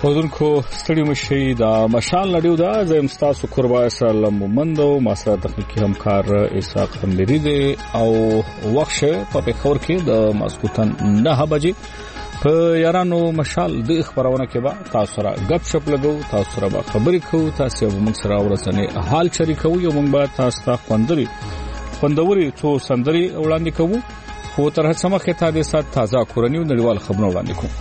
ودونکو ستړي مشي دا مشال لډیو دا زم تاسو قربای سره مومندو ما سره تخنیکی همکار اسحاق خمبری دی او وخت په خبر کې د ماسکوتن 9 بجې په یارانو مشال د خبرونه کې با تاسو سره غب شپ لګو تاسو سره خبرې کوو تاسو موږ سره ورسنه حال شریکو یو موږ به تاسو ته خوندوري څو سندري وړاندې کوو خو تر هڅه مخکې ته د سات تازه کورنیو نړیوال خبرونه وړاندې کوو.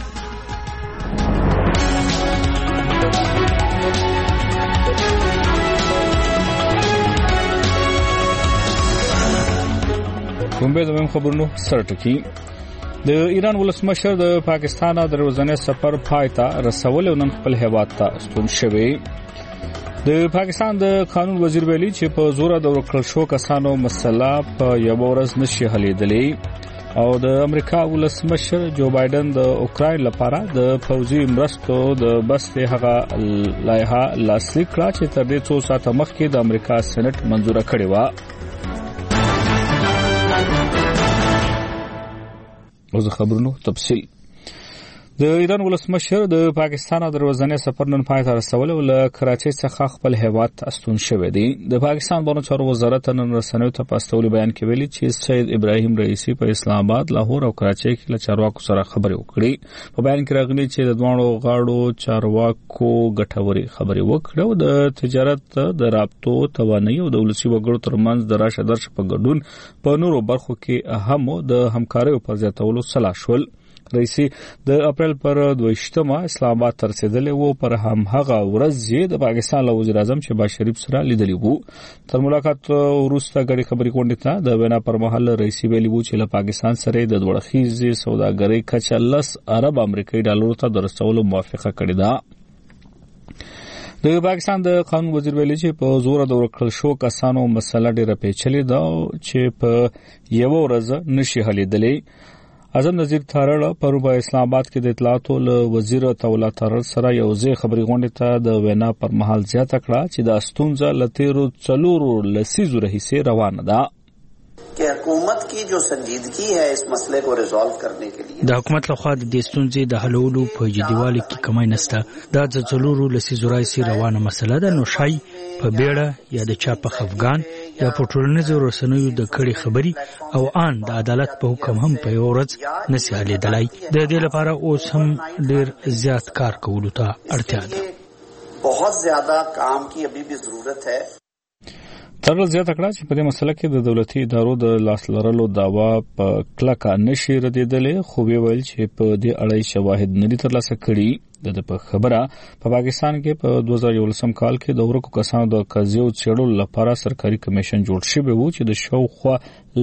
کومبه زموږ خبرونو سرټکی د ایران ولسمشر د پاکستان د روزانه سفر پایتا رسول نن خپل هیواد ته ستون شوی. د پاکستان د قانون وزیر ویلي چې په زور د ورکړل شو کسانو مسله په یو ورځ نشي حلیدلې او د امریکا ولسمشر جو بایدن د اوکراین لپاره د فوجي مرستو د بسته هغه لایحه لاسلیک کړه چې تر دې 2 ساعته مخکې د امریکا سېنات منزور کړی و. اوس خبرونو تفصیل. د ایران ولسمشر د پاکستان د روزانه سفر نن پای ته رسول او له کراچۍ څخه خپل هیواد ته استون شوی دی. د پاکستان بانو چارو وزارت نن رسنیو ته پاستولي بیان کې ویلي چې سید ابراهیم رئیسی په اسلام آباد، لاهور او کراچۍ کې له چارواکو سره خبرې وکړي. په بیان کې راغلي چې د دوه غاړو چارواکو ګټوري خبرې وکړي او د تجارت د رابطو توانایي او د ولسي وګړو ترمنځ د راشه درشه په ګډون په نورو برخو کې اهم د همکارۍ پر زیاتولو سلا شول. رئیسی د اپریل پر 22 اسلام آباد ته رسیدلی وو. پر همغه ورځ د پاکستان له وزیر اعظم شهباز شریف سره لیدلی وو. تر ملاقات وروسته غړي خبرې کونډه ته د وینا پر مهال رئیسی ویلي وو چې له پاکستان سره د دوړخیزي سوداګرۍ کچه 10 ارب امریکایي ډالرو ته درسولو موافقه کړې ده. د پاکستان د قانون وزیر ویلي چې په زور د ورکړل شو کسانو مسله ډیره پیچلې ده چې په یو ورځ نشي حلیدلې. اعظم نظیر تارړ پر اسلام آباد کې د اطلاعاتو له وزیر تولا تارړ سره یو ځای خبري غونډه ته د وینا پر مهال زیاته کړه چې د استونزه لتیرو څلورو لسیزو رهیسه روانه ده कि हुकूमत की जो संजीदगी है इस मसले को रिजॉल्व करने के लिए د حکومت لخوا د دستونځي د حلولو په جديوالي کې کمای نسته. دا د څلورو لسیزو راځي روانه مسله ده. نو شای په بیړه یا د چا په خفغان یا په ټولنیزو رسنیو د کړي خبري او ان د عدالت په حکم هم په یو ورځ نشي حلیدلای. د دې لپاره اوس هم ډیر زیات کار کولو ته اړتیا ده. बहुत ज्यादा काम की अभी भी जरूरत है. ترل زیاته کړه چې په دې مسله کې د دولتي ادارو د لاس لرلو داوا په کلکه نشي ردیدلې، خو ویل چې په دې اړه شواهد نه دي ترلاسه کړي. د په خبره په پاکستان کې په 2011 کال کې د ورکو کسانو د قضیو څېړلو لپاره سرکاري کمیشن جوړ شوی و چې د شاوخوا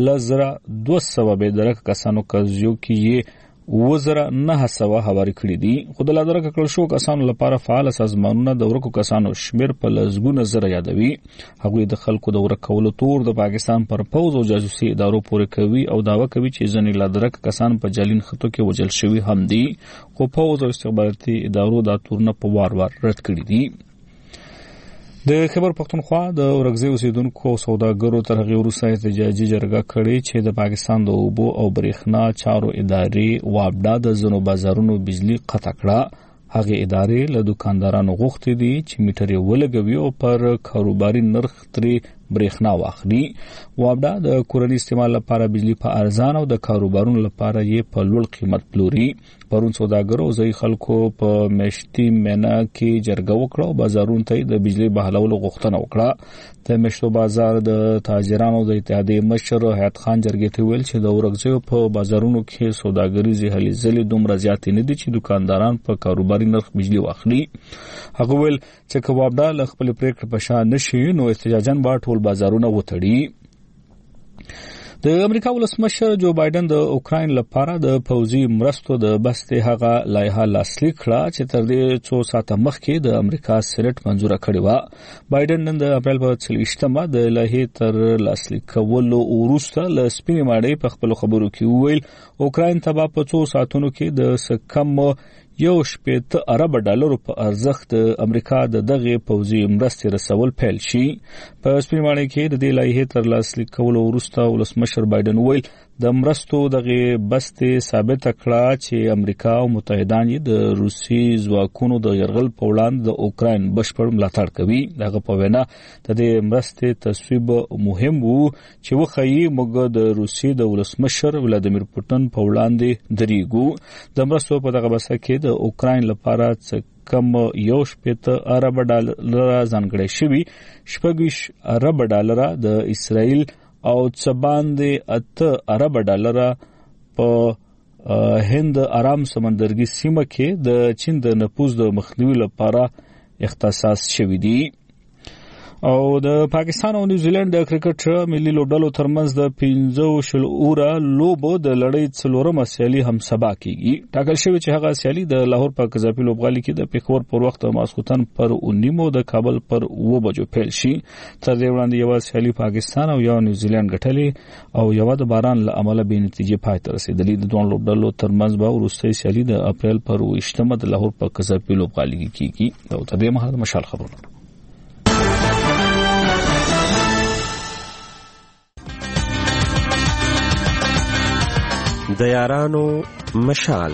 1200 به درک کسانو قضیو کې وزره 900 حواله کړی دي. خو د لادرک کړل شو کسانو لپاره فعال سازمانونه د ورکو کسانو شمیر په لزګونه زره یادوي. هغوی د خلکو د ورکولو تور د پاکستان پر پوز او جاسوسي ادارو پورې کوي او داوا کوي چې ځنې لادرک کسان په جالین خطو کې وجل شوی هم دي، خو پوز او استخباراتي ادارو دا تورونه په وار رد کړی دي. د خبر پښتونخوا د ورغزي اوسیدونکو سوداګرو تر هغه وروسته احتجاجي جرګه کړې چې د پاکستان د اوبو او برېښنا چارو ادارې وابډا د زنو بازارونو بجلی قطع کړه. هغه ادارې له دکاندارانو غوښتي دي چې میټر ولګوي او پر کاروباري نرخ ترې برېښنا واخلي. وابډا د کورنۍ استعمال لپاره بجلی په ارزان او د کاروبارونو لپاره یې په لوړ قیمت پلوري. پرون سوداګرو ځای خلکو په مشتي مینا کې جرګه وکړه او بازارونو ته د بجلی بحالولو غوښتنه وکړه. د مشتو بازار د تاجرانو د اتحادیې مشر حیات خان جرګې ته ویل چې د ورغزیو په بازارونو کې سوداګریزي هلې ځلې دومره زیاتې نه دي چې دکانداران په کاروباري نرخ بجلی واخلي. هغه ویل چې کوابډا له خپل پریکړې په شان نشي نو احتجاجاً با ټول بازارونه وتړي. د امریکا ولسمشر جو بایدن د اوکراین لپاره د فوجي مرستو د بسته هغه لایحه لاسلیک کړه چې تر دې 2 ساعته مخکې د امریکا سېنات منزور کړی و. بایدن نن د اپریل په 28مه د لایحې تر لاسلیک کولو وروسته له سپینې ماڼۍ په خپل خبرو کې وویل اوکراین ته په 2 ساعتونو کې د سکم $1.8 ارب په ارزښت د امریکا د دغه پوځي مرستې رسول پیل شي. په سپینمانه کې د دې لایحې تر لاسلیک کولو وروسته ولسمشر بایدن ویل د مرستو دغه بستې ثابت کړه چې امریکا او متحدان د روسي ځواکونو د يرغل په وړاندې د اوکراین بشپړ ملاتړ کوي. دغه په وینا د مرستې تصویب مهم وو چې وخی موږ د روسي د ولسمشر ولادیمیر پوتین په وړاندې دریګو. د مرستو په دغه بسه کې د اوکراین لپاره کم $1.8 ارب ځانګړی شوی، $26 ارب د اسرائیل او باندې $8 ارب په هند آرام سمندرګي سیمه کې د چین د نفوذ د مخنیوي لپاره اختصاص شوی دی. او د پاکستان او نیوزیلند د کرکټ ملي لوبډلو ترمنځ د 15 اوره لوبو د لړۍ څلورمه سیالي هم سبا کیږي. ټاکل شوی چې هغه سیالي د لاهور په قذافي لوبغالي کې د پیښور پر وخت ماسخوتن پر 19 د کابل پر 2 بجو پیل شي. تر دې وړاندې یو سیالي پاکستان او یو نیوزیلند ګټلې او یو د باران له امله به نتیجې پای ته رسیدلې. د دوه لوبډلو ترمنځ به وروستۍ سیالي د اپریل پر 28 د لاهور په قذافي لوبغالي کې کیږي. او تر دې مهال مشال خبرونه د یارانو مشال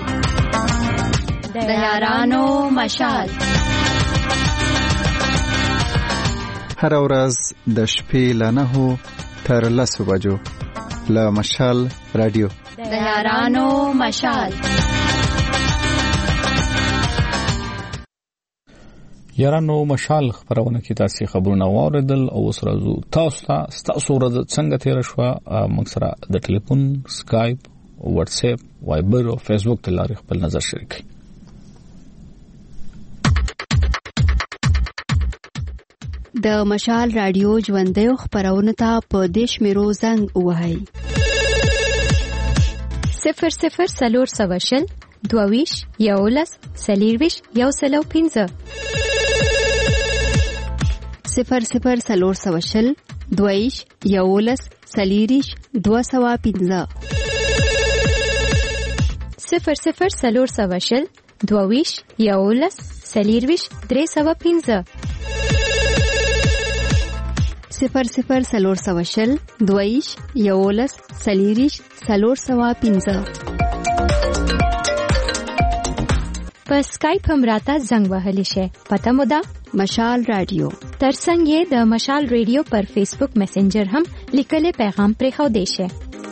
هر ورځ د شپې له 9 تر 10 بجو له مشال رادیو د یارانو مشال. یارانو مشال خبرونه کې تاسو خبرونه واوریدل او اوس راځو تاسو ورځ څنګه تیر شو. موږ سره د ټلیفون، سکایپ، واتس اپ، وایبر او فیسبوک ته لارې خپل نظر شریک کړئ. د مشال رادیو ژوندۍ خبرونه ته په دیش میرو زنګ وهاي 00 سلور سواشل دوویش یولس سلیرویش یو سلو 15 00 سلور سواشل دوویش یولس سلیریش 215 00 سلور سواشل دوویش یولس سلیرویش 315 00 سلور سواشل دوویش یولس سلیریش 315 په سکایپ هم راته زنګ وهلی شي. پته مو ده مشال رادیو. ترڅنګ یې د مشال رادیو پر فیسبوک میسنجر هم لیکلي پیغام پرې خو دی شي.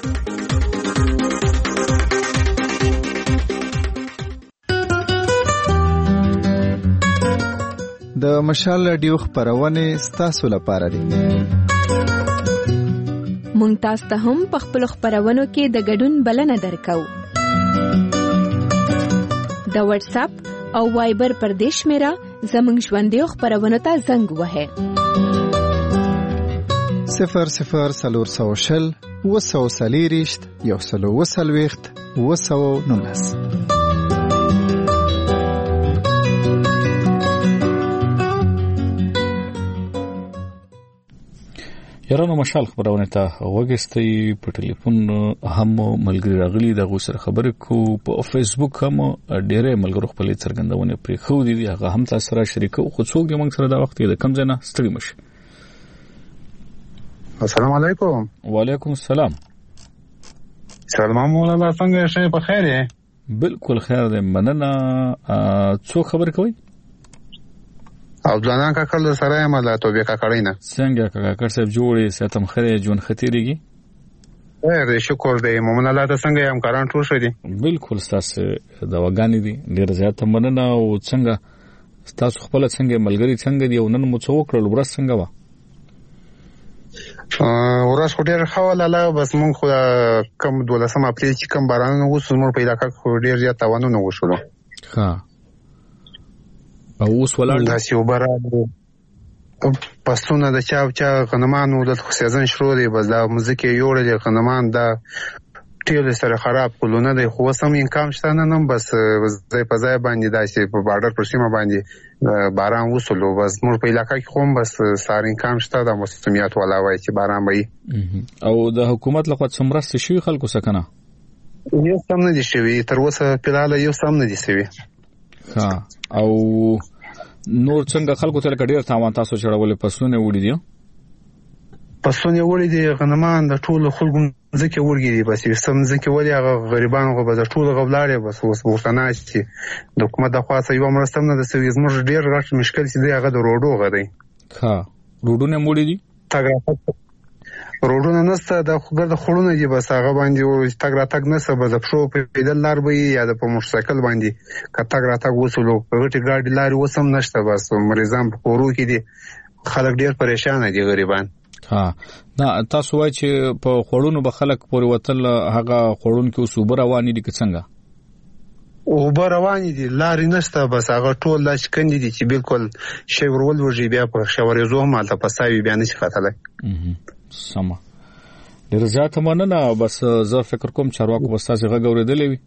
د مشال رادیو خبرونه ستاسو لپاره دي. مونږ تاسو ته هم په خپل خبرونو کې د ګډون بلنه درکو. د واتس اپ او وایبر پر دیش میرا زمونږ ژوندۍ خبرونه ته زنګ وهه 00 سلور سواشل وسو سلیریشت یو سلو وسلويخت وسو نونس. یارانو مشال خبرونه ته وګستې په ټلیفون هم ملګری راغلي د غوسر خبرې کو په فیسبوک هم ډېرې ملګرو خپل څرګندونه پرې خو دي هغه هم تاسو سره شریکو خو څوک یې موږ سره دا وخت د کم ځنه ستړي مشه. السلام علیکم. وعلیکم السلام. سلام مولانا څنګه شې په خیر یې؟ بالکل خیر ده مننه. څو خبر کوي؟ او ځانان کا کله سره مله توبې کا کړینا څنګه کا کړ صاحب جوړې ساتم خره جون خطرېږي. ډېر شکر دی مومن الله ته څنګه هم کاران ټول شدي. بالکل تاسو دا وګانی دي ډېر زیات مننه. او څنګه تاسو خپل څنګه ملګری څنګه دی او نن مو څو کړل ورځ څنګه وا؟ ورځ ډېر حواله لا بس مونږ خو کم 12 اپریل چې کم باران وسو نور پیدا کا ډېر زیات توانونه وشول. ها او اوس ولاړ داسې وبره پښتون د چا غنمانو د سیزن شروع دی بس دا موزیک یوړل غنمان دا ټیل سره خراب کولونه دی خو سم انکام شته نه بس ځای په ځای باندې داسې په بارډر پر سیمه باندې باران وسلو بس موږ په علاقې کې هم بس سار انکام شته د موسمیات ولا وای چې باران وي. او د حکومت لخوا څومره شي خلکو سکنه یو سم نه دي شوی تر اوسه پیلاله یو سم نه دي شوی. ها او نور څنګه خلکو ته ډېر تاوان تاسو چړولې پسونه وړي دي؟ پسونه وړي دي غنمان د ټولو خلکو ځکه ورګي دي بس سم ځکه ولې هغه غریبانو غو به د ټولو غولاړي بس اوس ورتنه چې د حکومت د خاصه یو مرستم نه د سوي زموږ ډیر غټ مشکل چې دی هغه د روډو غدي ها روډونه موړي دي روډونه نسته د خوګر د خړونه دي بس هغه باندې تګ را تګ نسته به د پښو په پیدل لار به یا د په موټر سایکل باندې کتاګ را تګ وسلو په غټي ګاډي لاري وسم نشته بس مریضان په کورو کې دي خلک ډیر پریشان دي غریبان ها دا تاسو وایي چې په خړونو به خلک پورې وتل هغه خړون کې وسوبر رواني دي څنګه او به رواني دي لاري نشته بس هغه ټول لاش کندي دي چې بالکل شی ورول ورجی بیا په شوري زوه مالته پساوي بیا نشي ختله سما ډیر زیات مننه بس زه فکر کوم چارواکو بستاسي غږ اوریدلې وي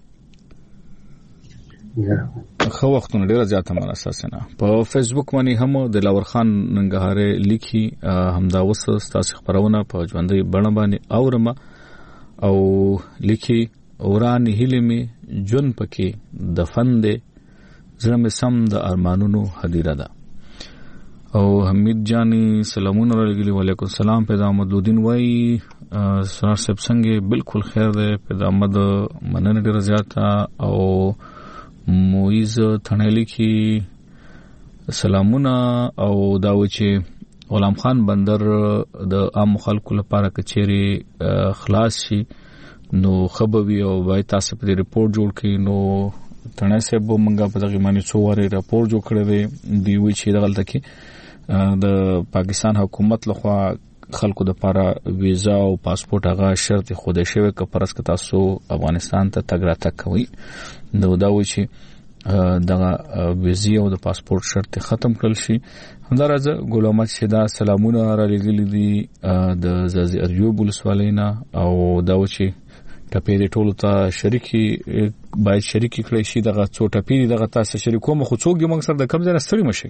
خو وختونه ډیر زیات مننه اساسنه په فیسبوک باندې هم د لاور خان ننګهاره لیکي همدا وس تاسو خبرونه په ژوندۍ بڼه باندې اورم او لیکي اوران هیلمي جون پکې دفن دې زړه مې سم د ارمانونو هدیره ده او حمید جانی سلامونه علیکم وعلیکم السلام پیدا احمدالدین وای سرار صاحب څنګه بالکل خیر ده پیدا احمد مننه ډیر زیات او مویز تھنیلی کی سلامونه او داو چې غلام خان بندر د عام خلکو لپاره کچېری خلاص شي نو خبوي او وای تاسو په ریپورت جوړ کړئ نو تنه سبب منګه په دغه باندې څو واره راپور جوړ کړی دی وی چې دغلت کې د پاکستان حکومت لخوا خلکو د لپاره ویزا او پاسپورت هغه شرط خوده شوی ک پرس ک تاسو افغانستان ته تګ راتګ کوي نو دا وی چې دغه ویزا او د پاسپورت شرط ختم کړل شي همدارزه غلام شدا سلامونه را لګلې دي د زازي ارجوب ولسوالینا او دا و چې ټپې د ټولو ته شریکي باید شریکي کړی شي دغه څو ټپې دغه تاسو شریکو مخ څوک دی موږ سره د کم ځای ستړي مشي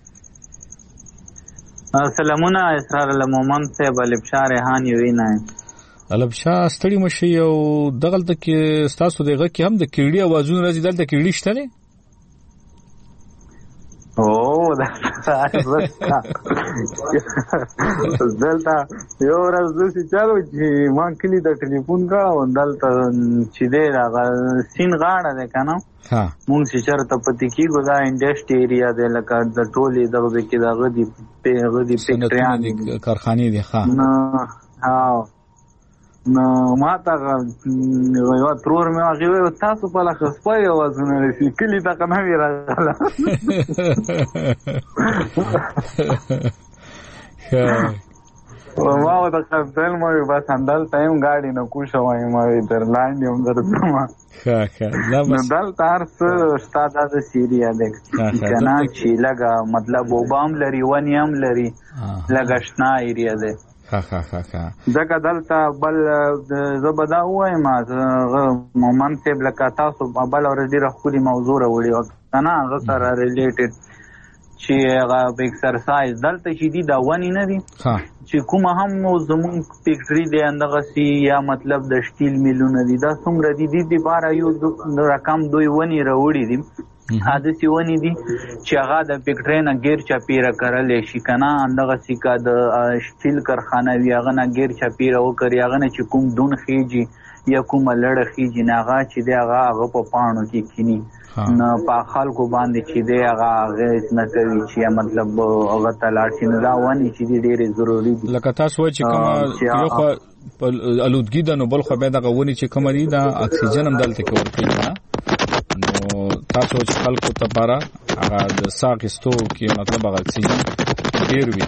سلامونه اسرار المومن صاحب البشار ریحان وینا البشار ستړي مشي او دغلت کې تاسو دغه کې هم د کیړي اوازونه راځي دلته کیړي شته نه او دا دلته یو ورځ چې چالو چې ما کلی د ټلیفون کاوه دلته چې دی هغه سین غاړه ده کنه ها مونږ چې چرته پتی کیږو دا انډسټری ایریا ده لکه د ټولې دغه کې د غدي فیکټریان کارخانه دي ها ها نو ما ته یو ترور مې هغه تاسو په لخوا سپای اوازونه لري کلی تا کنه وی راغله ما و د خپل مې بس اندل ټایم گاډي نه کوښه وای ما در لاندې هم درته ما لا بس دل تارس استاد د سیریا د کنا چې لګا مطلب وبام لري ونیم لري لګشنا ایریا ده ځکه دلته بل زبدا وای ما مومن ته بلکا تاسو بل اورېدي راخولي موضوع راوړي کنه هغه سره ریلیټډ چې هغه ایکسرسایز دلته چې دی دا ونی نه دي چې کوم هم زمون فیکټری دی اندغه سی یا مطلب د شټیل میلونه دي دا څومره دي د بار یو رقم دوی ونی راوړي دي حادثه ونی دي چې هغه د فیکټری نه غیر چاپیره کړل شي کنه اندغه سی کا د شټیل کارخانه وی هغه نه غیر چاپیره وکړي هغه نه چې کوم دون خيږي یا کوم لړ خيږي نه هغه چې دی هغه په پانو کې کینی نه په خلکو باندې چې دی هغه غیث نه کوي چې مطلب هغه تلاړ شي نه دا ونی چې ډېر ضروری دي لکه تاسو وایي چې کوم یو خو الودګي د نو بل خو به دغه ونی چې کوم دی دا اکسیجن هم دلته کې ورکړي نو تاسو چې خلکو ته بارا هغه د ساقستو کې مطلب هغه اکسیجن ډېر وي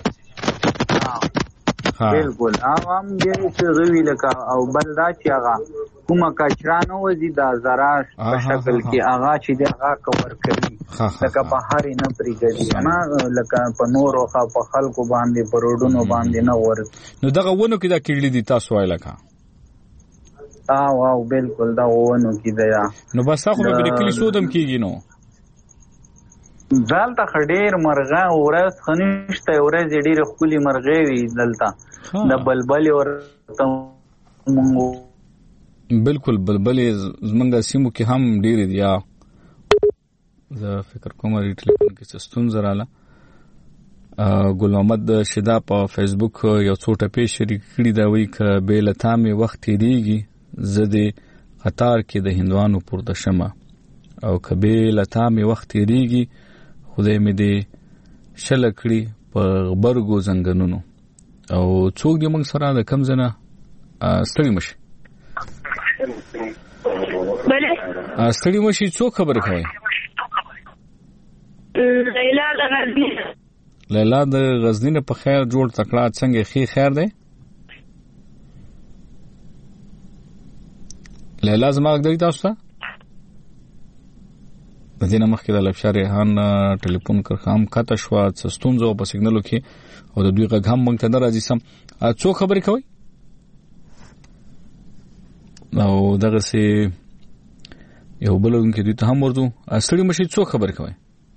بالکل عوام دې چې غوي لکه او بل دا چې هغه کومه کچرانه وزي د زراعت په شکل کې هغه چې د هغه کور کوي لکه په هر نه پریږدي نه لکه په نور او په خلکو باندې پروډونو باندې نه ور نو دغه ونو کې دا کېړلې دي تاسو وای لکه واو بالکل دا ونو کې دا نو بس تاسو به کلی سودم کېږي نو دلته خډیر مرغه اورس خنشته اورس ډیر خولي مرغه وی دلته د بلبل ورته بالکل بلبل زمونږه سیمو کې هم ډیر دي یا زه فکر کوم ری ټلیفون کې ستون زراله ګل محمد شدا په فیسبوک یو څو ټپې شریک کړي دا وی ک به لتا می وخت تیریږي زده قطار کې د هندوانو پورته شمه او کبه لتا می وخت تیریږي خدای می دې شلکړي په غبرګو زنګنونو او څوک دې موږ سره د کم زنه ستړي مشي بله ستړي مشي څوک خبر کوي لیلا د غزنی په خیر جوړ تکړه څنګه خي خیر دی لیلا زما غږی تاسو ته د دې نه مخکې د لبشار ریحان ټلیفون کرخام کاته شو ستونزو په سیګنالو کې او د دوی غږ هم مونږ ته راځي سم څو خبرې کوي او دغه سي یو بلون کې دوی ته هم ورته اصلي مشي څو خبرې کوي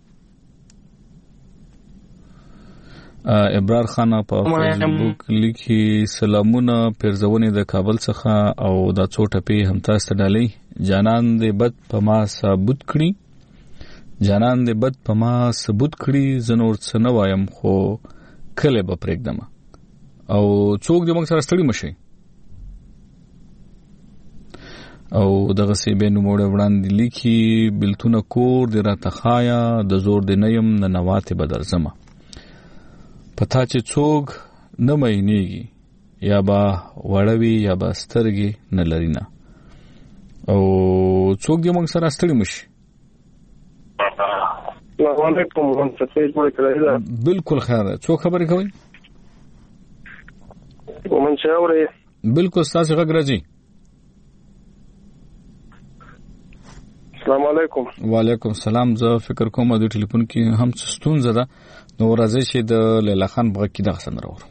ابرار خان په فیسبوک لیکي سلامونه پرزونه د کابل څخه او د څو ټپې هم تاسو ډالۍ جانان دې بد په ما ثابت کړی جانان دې بد په ما ثبوت کړی زنور څه نه وایم خو کله به پرېږدم او څوک دې موږ سره ستړي مشي او دغه سی به نو موړ وړاندې لیکي بلتونه کور دې را تخایا د زور دې نیم نه نواته بدر زما پتا چې څوک نه مېنيږي یا با وړوي یا با سترګي نه لرینا او څوک دې موږ سره ستړي مشي السلام علیکم بالکل خیر څوک خبرې کوي ومن شاوري بالکل تاسو غږ راځي السلام علیکم وعلیکم السلام زه فکر کوم د ټلیفون کې هم ستونزه ده نو راځي چې د لیلا خان بغا کې دغه سندره ورو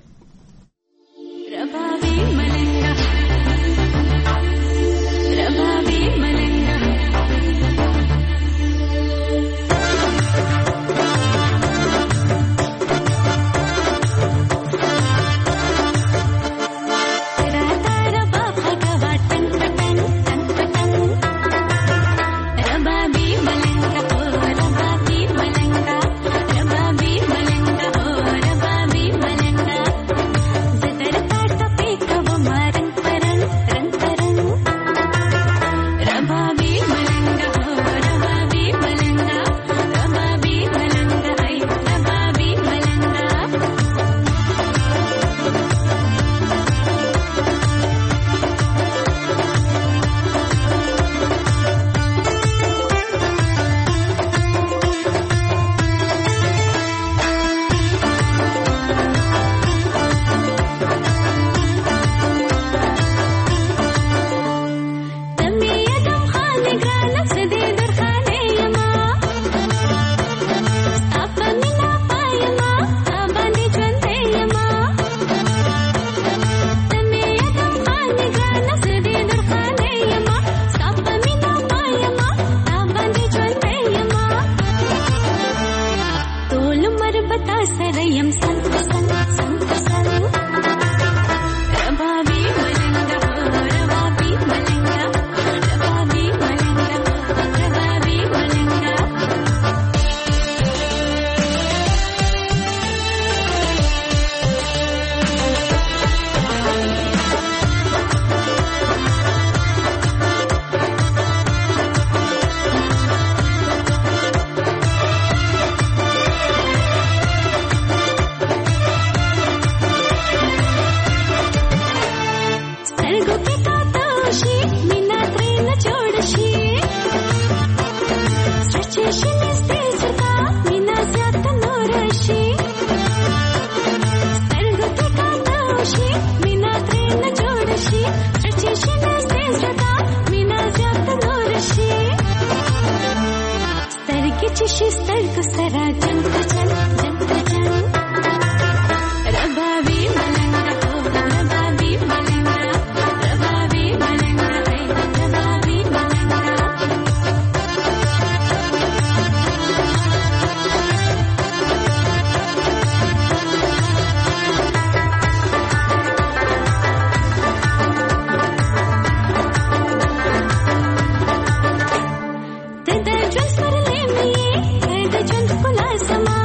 Sama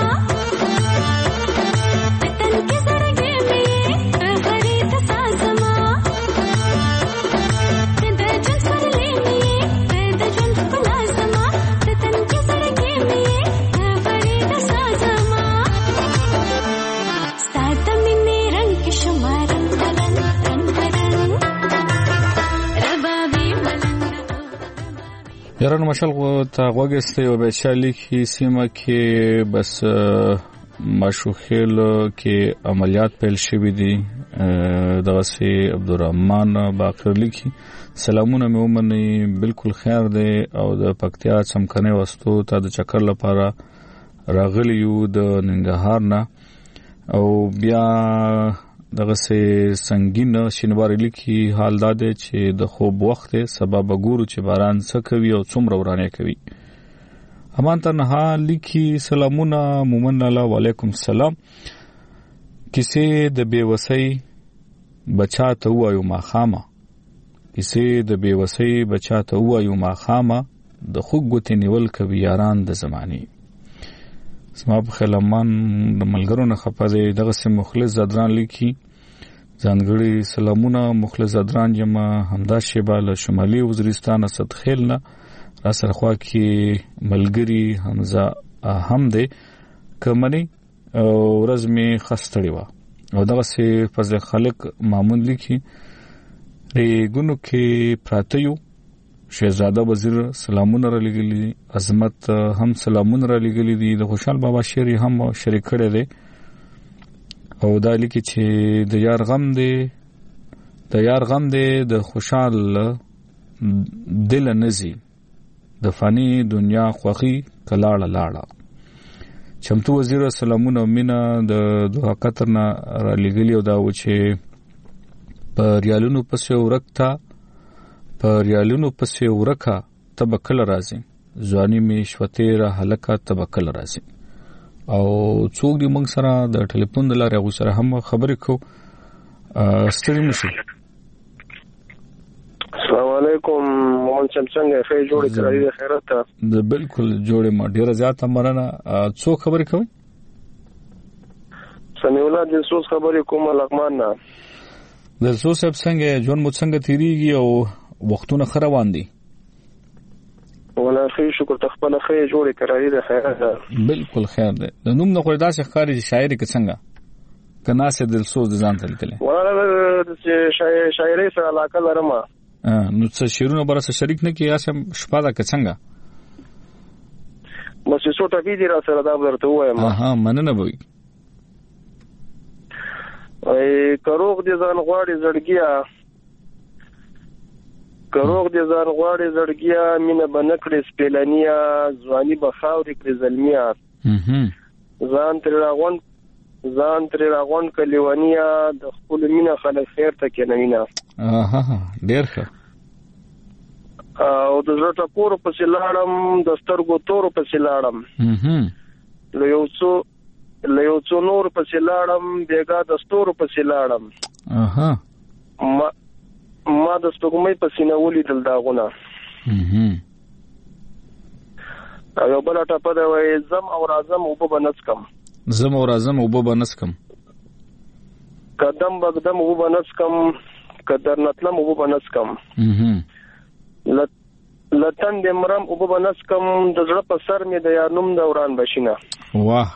یارانو مشال ته غوګسته یو بچالی کی سیمه کې بس مشوخیل کې عملیات پیل شوې دي دغه سي عبدالرحمن باقر لیکي سلامونه مې ومني بالکل خیر دی او د پکتیا څمکنه وستو ته د چکر لپاره راغلی یو د ننګرهار نه او بیا دغه سي سنگین شینوار لیکي حال دا دی چې د خوب وخت سبب ګورو چې باران څه کوي او څومره ورانه کوي. امان تنها لیکي سلامونه مومن الله وعلیکم السلام کیسه د بیوسی بچا ته وایو ما خامه کیسه د بیوسی بچا ته وایو ما خامه د خوګوت نیول کوي یاران د زماني سما په خلمان د ملګرو نه خپه دغه سم مخلص زدران لیکي ځانګړي سلامونه مخلص زدران جما همدا شیبال شمالي وزیرستان اسد خیل نه را سره خوا کې ملګری حمزه حمد کمنی ورځ می خستړی و او دغه سي فضل خالق مامون لیکي ریګونو کې پراتیو شهزاده وزیر سلامونه را لګلی عظمت هم سلامونه را لګلی دي د خوشحال بابا شری هم شریک کړي دي او دا لیکي چې د یار غم دی د خوشحال دل نزي د فانی دنیا خوخي کلاړه لاړه چمتو وزیر سلامونه مینا د دوه قطر نه را لګلی او دا و چې په ریالونو پسې ورکا تبکل راځي ځواني می شوته را هلکه تبکل راځي او څوک دې موږ سره د ټلیفون د لارې غو سره هم خبرې کو ستړي مشي. السلام علیکم مون څنګه خیر جوړ کړی د خیرات د بالکل جوړې ما ډیره زیاته مرنه څو خبرې کوي سمي ولادت د سوس خبرې کوم لغمان نه د سوس صاحب څنګه جون مو څنګه تیریږي او وختونه خروان دي ولا خیر شکر تخپل خیر جوړ کړی د خیرات بالکل خیر ده د نوم نه خو داسې خارج شاعري کې څنګه کناسه دل سوز ځان ته لیکل ولا شاعري سره علاقه لرم نو څه شیرونه برسه شریک نه کی اسم شپاده ک څنګه مې څو ټکی دي را سره دا ورته وایم مننه وای ای کروغ دي ځان غواړي زړګیا مینه بنکړې سپلانیا ځواني بخاوري کړې زلمیا ځان تر راغون کلیوانیا د خپل مینه خلک خیر ته کینوینا ډیر ښه او د زړه ټکور په سلاړم د سترګو تور په سلاړم له یو څو نور په سلاړم بیګا د ستور په سلاړم ما د سپوږمۍ په سینه ولیدل داغونه او یو بل ټاپه دی وای زم او رازم او بنسکم قدم بقدم او بنسکم قدر نتلم او بنسکم لتن د مرم او بنسکم د زړه په سر می د یارنوم دوران بشینه واه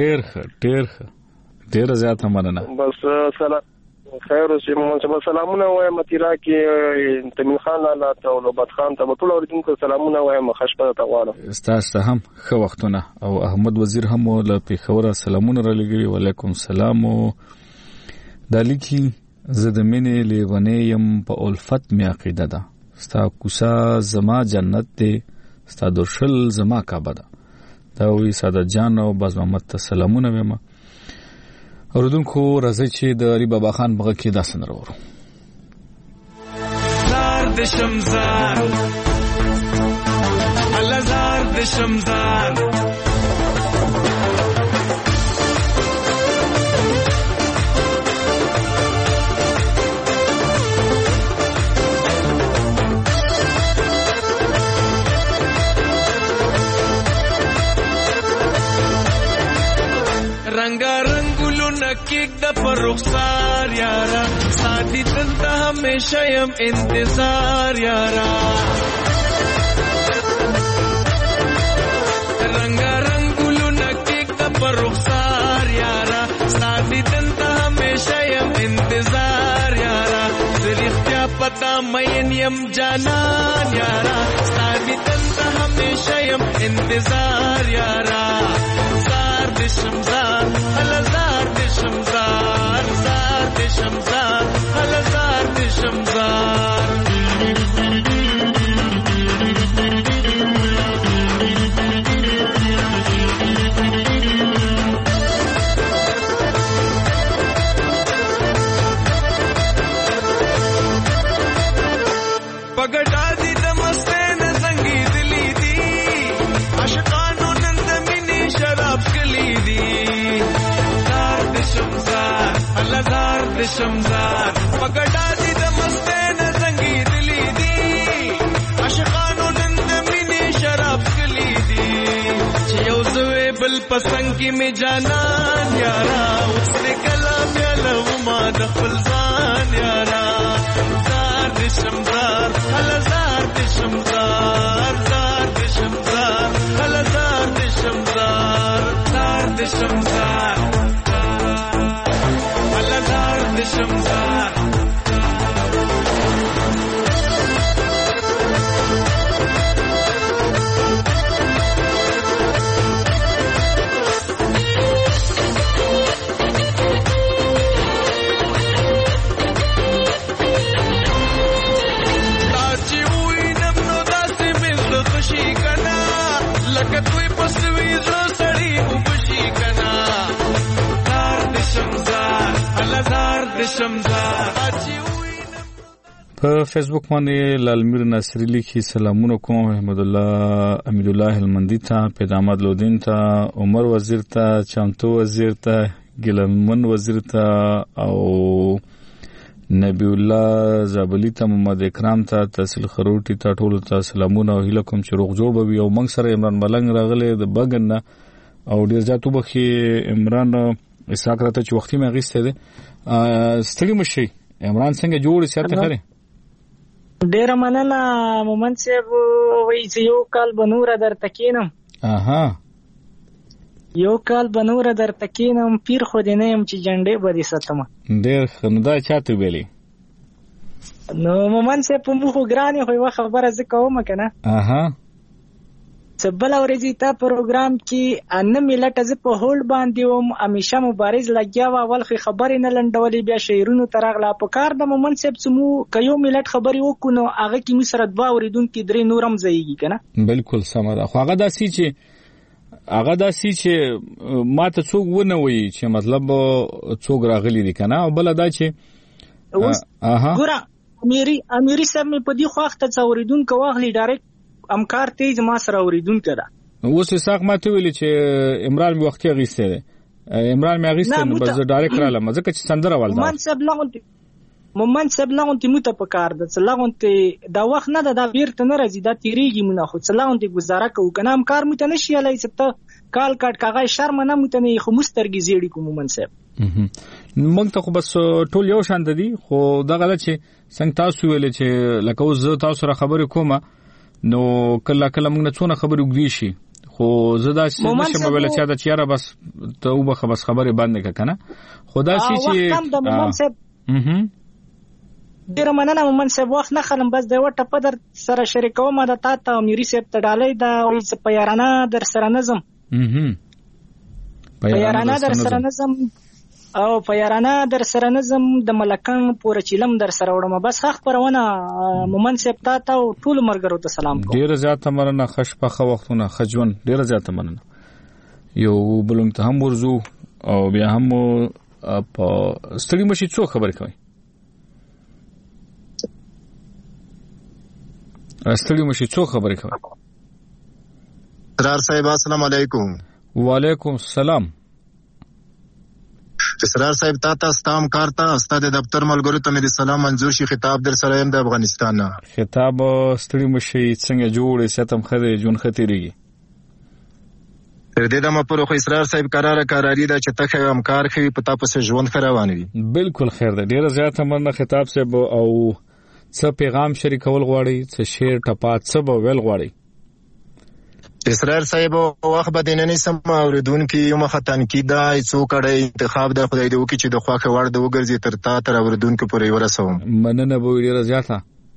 ډیر زیاته مننه بس سلام خیر اوسې مونږ سلامونه وایم تیرا کې تمین خان الله ته او لوبت خان ته ټول اوریدونکو سلامونه وایم خشبه ته غواړم استاد هم خو وختونه او احمد وزیر هم له پیښور سلامونه را لګي وعلیکم السلام دالیکی زدمنه لیونې يم په الفت می عقیده ده ستا کوسا زما جنت ته ستا درشل زما کعبه ده دا وی ساده جان او باز محمد سلامونه وایم اوردونکو راځي چې د علي بابا خان بغه کې داسن راوړو زار د شمزان الله زار د شمزان کیک د پر رخسار یارا ساتي تنتا همیشه يم انتظار یارا رنگ ګلونه کیک د پر رخسار یارا ساتي تنتا همیشه يم انتظار یارا زریختیا پتا مین یم جانان یارا ستانی دلتا ہمیشہ یم انتظار یارا زار دشم زار حل زار دشم زار زار دشم زار حل زار دشم زار پگڑا دی دمستین زنگی دلی دی عشقانو نندمینی شراب کلی دی زار دشم زار اللہ زار دشم زار پگڑا دی دمستین زنگی دلی دی عشقانو نندمینی شراب کلی دی چیوزوے بل پسنگ کی میں جانان یارا اس نے کلام یا لہما دخل زان یارا دشم زار حل زار دشم زار زار دشم زار حل زار دشم زار زار دشم زار حل زار دشم زار کتوی پسوی زو سړی وبشي کنا زار دشم زار الله زار دشم زار په فیسبوک باندې لالمیر ناصری لیکي سلامونه کوم احمد الله امید الله هلمندی ته پیدامد لودین ته عمر وزیر ته چانتو وزیر ته ګلمن وزیر ته او نبی الله زابلی ته محمد اکرام ته تحصیل خروټی ته ټول ته سلامونه او هیله کوم چې روغ جوړ به او موږ سره عمران ملنګ راغله د بغن او ډیر ځاتو بخي عمران اساق راته چې وختي مې غیسته ده ستړي مشي عمران څنګه جوړ سیاته خره ډیر مننه مومن صاحب وایي چې یو کال بنور در تکینم اها یو کال بنور در تکینم پیر خو دې نه يم چې جنډې به دې ستم ډېر خندا چاته ویلي نو مومن صاحب په مخ ګرانې خو خبره زه کوم کنه اها سبل اورېږي تا پروګرام کې ان ملت از په هولډ باندې وم همیشه مبارز لګیا و اول خو خبرې نه لنډولې بیا شعرونو ترغلا په کار د مومن صاحب سمو کيو ملت خبرې وکونو هغه کې مو سره دوا اوریدونکو درې نورم ځایږي کنه بالکل سمره خو هغه داسي چې ما ته څوک ونه وي چې مطلب څوک راغلي دي کنه او بل دا چې ګوره اميري صاحب مې په دې خوخته څوریدونکو واغلي ډایرکټ امکار تیز ما سره اوریدونکو ده اوس ساق ما ته ویل چې عمران وختي غیسته ده عمران مې غیسته نو بس ډایرکټ را لمه ځکه چې سندره ولدا مومن صاحب لغونتی مو ته پکار ده لغونتی دا وخت نه دا بیرته نه راځي دا تیریږي مونږ خو لغونتی گزاره کوو کنه امکار مو ته نشي لای سپته کال کټ کاغه شرم نه مو ته نه خو مسترګي زیړی کوم مومن صاحب موږ ته خو بس ټول یو شان دي خو دا غلط چې څنګه تاسو ویل چې لکه اوس تاسو سره خبرې کوم نو کله موږ نه څونه خبرې وګدي شي خو زدا چې نشم ویل چې دا چیرې بس ته وبخه بس خبرې باندې کنه خدا سي چې ډیر مننه مومن صاحب وخت نه خلم بس د وټه په در سره شریکوم د تا ته اميري صاحب ته ډالۍ دا چې پیارانه در سره نظم پیارانه در سره نظم او پیارانه در سره نظم د ملکان پور چیلم در سره وړم بس حق پرونه مومن صاحب ته ټول مرګرو ته سلام کوم ډیر زیاته مننه خشپخه وختونه خجون ډیر زیاته مننه یو بلنګ ته هم ورزو او بیا هم په ستړي مشي څو خبرې کوي ستړي مشي څو خبرې کوي اسرار صاحب السلام علیکم وعلیکم السلام اسرار صاحب تا ستام کارتا استاد دفتر ملګرو ته مې سلام منظور شي خطاب در سره د افغانستان خطاب ستړي مشي څنګه جوړ ستم خره جون خطرېږي تر دې دمه پر خو اسرار صاحب قراری دا چې تخه امکار کوي پتا پس ژوند خروان وي بالکل خیر ده ډیره زیاته مننه خطاب صاحب او څه پیغام شریکول غواړي څه شعر ټپات څه به ویل غواړي اسرار صاحب وخت به دیننی سم اوریدونکو یو مختن کی دا څو کړه انتخاب د خدای دی وکي چې د خواخه ور د وګرځي تر تا تر اوریدونکو پورې ورسوم مننه به ډیره زیاته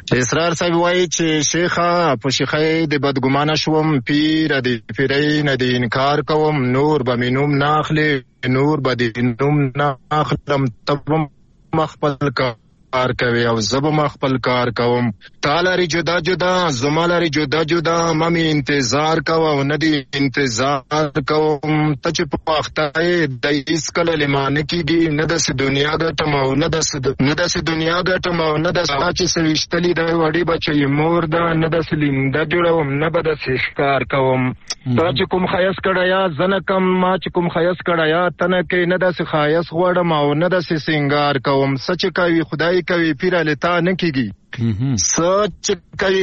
اسرار صاحب وایي چې شیخه په شیخۍ د بدګمانه شوم، پیر د پیرۍ نه د انکار کوم، نور به مې نوم نه اخلي، نور به د نوم نه اخلم، ته به مخپل کار کوي او زه به مخپل کار کوم. تا لري جدا جدا، زما لري جدا جدا، مې انتظار کوه او نه دی انتظار کوم. ته چې په وخته یې د هېڅکله له ما نه کېږي، نه داسې دنیا ګټم او نه داسې دنیا ګټم او نه داسې هغه چې څه ویشتلي دی وړې بچه یې مور ده، نه داسې لینده جوړوم، نه به داسې ښکار کوم. تا چې کوم ښایست کړی یا زه نه کم، ما چې کوم ښایست کړی یا ته نه کوې، نه داسې ښایست غواړم او نه داسې سینګار کوم. څه چې کوي خدای کوي، پیره له تا نه کېږي. څه چې کوي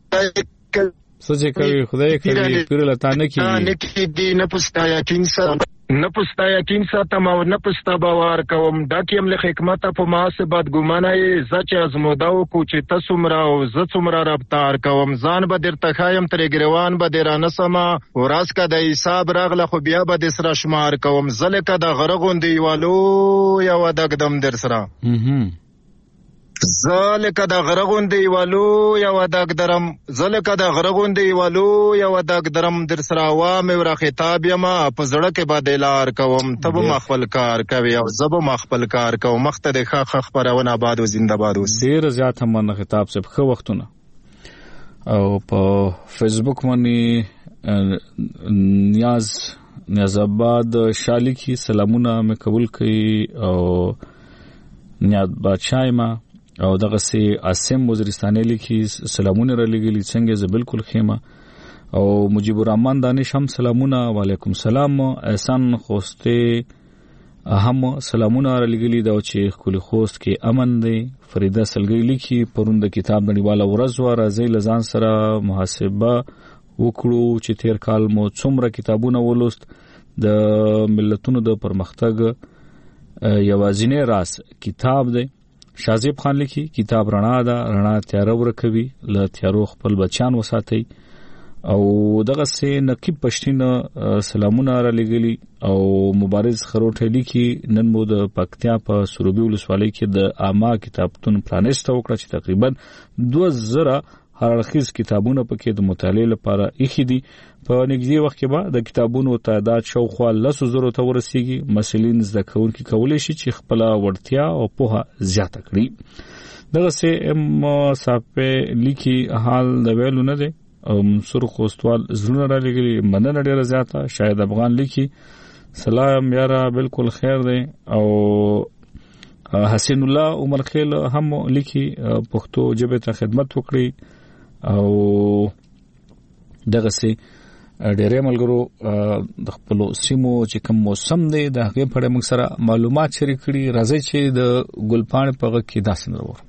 خدای کوي، پیره له تا نه کېږي. نه پستا یقین ساتم او نه پستا باور کوم. دا کې هم له حکمته په ما څه بدګمانه یې، زه چې ازموده وکړو چې ته څومره او زه څومره رفتار کوم. ځان به درته ښایم، ترې ګرېوان به دې رانه سمه، ورځ که د حساب راغله خو بیا به دې سره شمار کوم. زه لکه د غره غوندې یوه لویه وده ږدم در سره، زه لکه د غره غوندې یوه لویه وده ږدرم، زه لکه د غره غوندې یوه لویه وده ږدرم در سره. عوام ورا خطاب یمه، په زړه کې به دې لار کوم. ته به ما خپل کار کوي او زه به ما خپل کار کوم. مخته دې ښه خپرونه آباد و زنده باد اوس. ډېر زیات هم مننه خطاب صاحب، ښه وختونه. او په فیسبوک باندې نیاز آباد شالی کی سلامونه مې قبول کړي، او نیاز بادشاہ ما او دغه سي عاصم وزیرستاني لیکي سلامونه را لګلي، څنګه زه بالکل خیمه. او مجيب الرحمن دانش هم سلامونه، وعلیکم سلام. احسان خوسته هم سلامونه را لګلي، دا چې خپل خوست کې امن دی. فریده سلګي لیکي پروند کتاب نړیواله ورځ و، راځي لزان سره محاسبه وکړو چې تیر کال مو څومره کتابونه ولوست. د ملتونو د پرمختګ یوازینی راز کتاب دی. شازیب خان لیکي کتاب رڼا ده، رڼا تیاره ورکوي، له تیارو خپل بچیان وساتئ. او دغه سه نقیب پښتین سلامونه را لګلی. او مبارز خروټ لیکي نن مو د پکتیا په سروبي ولسوالۍ کې د عامه کتابتون پرانیسته وکړه چې تقریبا 2000 هررخیز کتابونه پکې د مطالعه لپاره ایښي دي. په نږدې وخت کې به د کتابونو تعداد شاوخوا 100,000 ته ورسیږي. مسلین زده کوونکي کولی شي چې خپل وړتیا او پوهه زیاته کړي. دغه سه صافه لیکي حال د ویلو نه دی. منصور خوستوال زړه را لګي، مننه ډیره زیاته. شاید افغان لیکي سلام یاره بالکل خیر دی. او حسین الله عمر خیل هم لیکي پښتو ژبه ته خدمت وکړي. او دغه سي ډېرې ملګرو د خپل سیمو چې کوم موسم دی د هغه په اړه موږ سره معلومات شریک کړي. راځي چې د ګلپاڼې په غږ کې داسې نور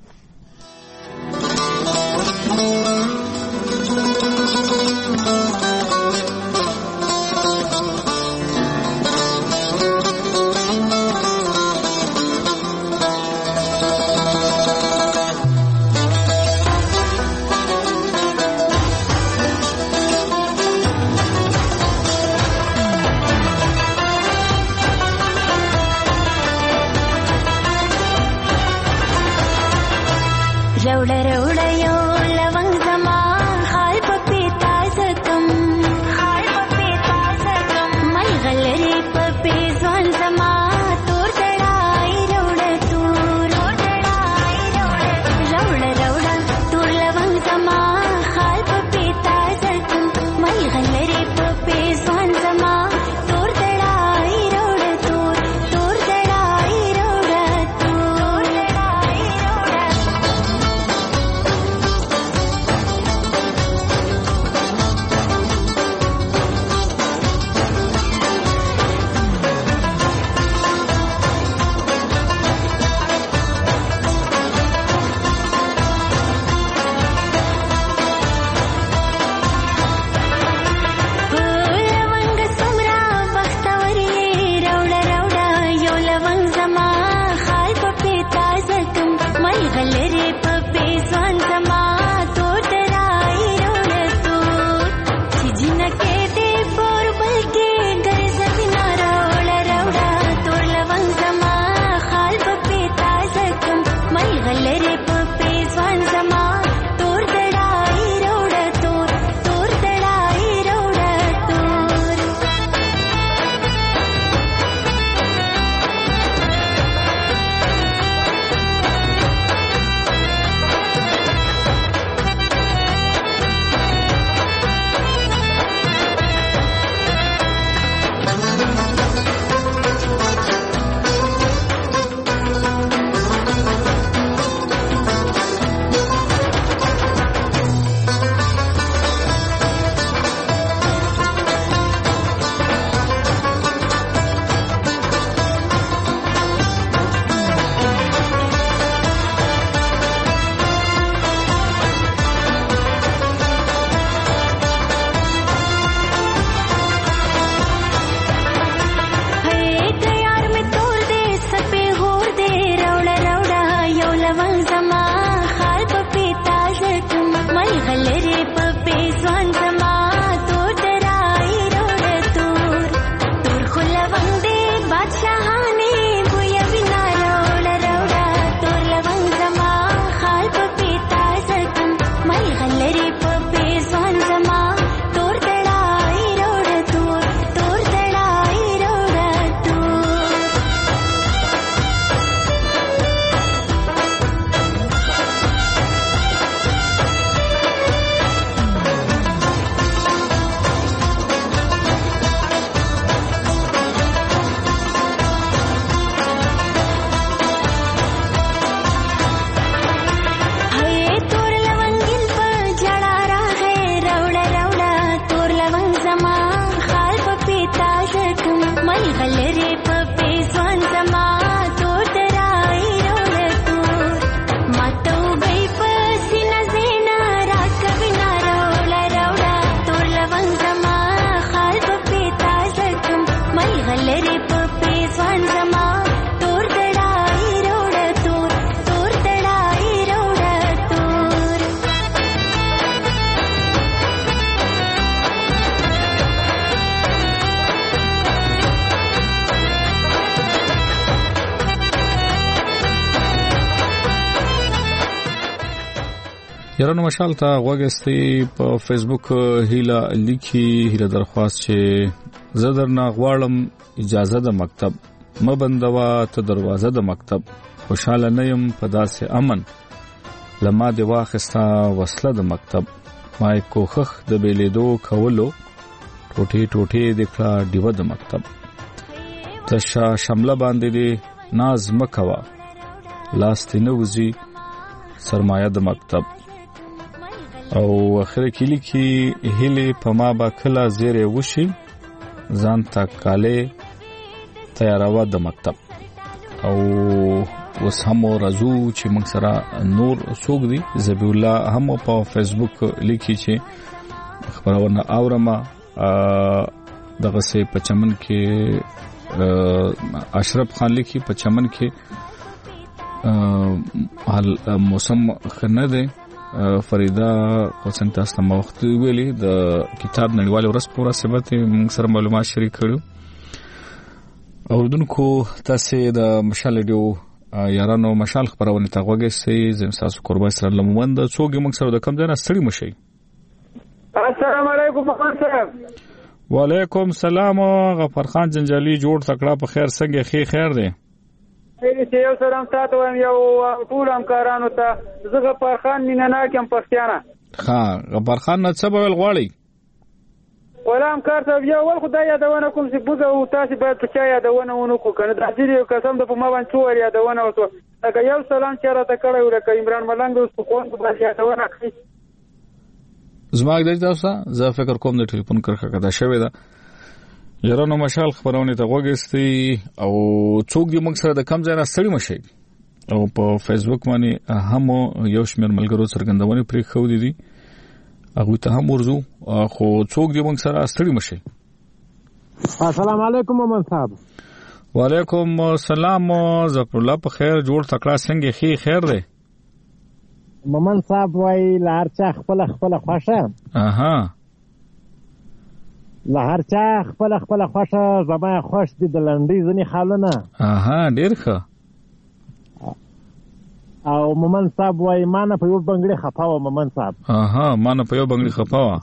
یارانو مشال ته غوږستي په فیسبوک هیله لیکي هیله درخواست چې زه درنه غواړم اجازه د مکتب مبندوا ته دروازه د مکتب خوشاله نه يم په داسې امن لما دی واخستا وصله د مکتب ما کوخخ د بیلیدو کولو ټوټي ټوټي د کلا دیو د مکتب تشا شمله باندې دی ناز مکوا لاستینوزی سرمایه د مکتب او اخر کې لیکي هله پما با کلا زیره وشي ځان تا کاله تیاروا د مکتب او وسمو رازو چې موږ سره نور سوق دي زبی الله هم په فیسبوک لیکي چې خبرونه اورما دغه سه په چمن کې اشرف خان لیکي په چمن کې حال موسم خنه ده فریدا حسین تاسو ته وخت ویلي د کتاب نړیوال ورځ پورا سبت موږ سره معلومات شریک کړو او دونکو تاسو د مشال ډیو یارانو مشال خبرونه ته غوږی زم تاسو قربان سره لموند څوګي موږ سره د کم ځای نه ستړي مشي. السلام علیکم محمد صاحب. وعلیکم السلام غفر خان جنجالی جوړ تکړه په خیر څنګه خیر دی چې یو سلام تاسو وایم یو ټول همکارانو ته زه غفر خان مینناکم پښتانه ها غفر خان نه څه بول غواړي ولام کار ته یو ول خدای یادونه کوم چې بوزه او تاسو باید په چا یادونه ونکو کنه د اصلي قسم د په ما باندې څو یادونه وته اګه یو سلام چیرې ته کړه ورکه عمران ملنګ اوس په کوم باندې یادونه کوي زما د تاسو زه فکر کوم د ټلیفون کرخه کدا شوی دا یارانو مشال خبرونه ته غوږستي او څوک دې موږ سره د کم ځای نه ستړي مشي او په فیسبوک باندې هم یو شمېر ملګرو څرګندونه پرې خو دي هغه ته هم ورزو خو څوک دې موږ سره ستړي مشي. السلام علیکم محمد صاحب. وعلیکم السلام زفر الله په خیر جوړ تکړه څنګه خیر دی محمد صاحب وای لار چا خپل خوښه اها لهر چا خپل خوښه زما خوښ دي د لنډي ځنی خالونه اها ډیر ښه او مومن صاحب وای مانه په یو بنگړي خفاوه مومن صاحب اها مانه په یو بنگړي خفاوه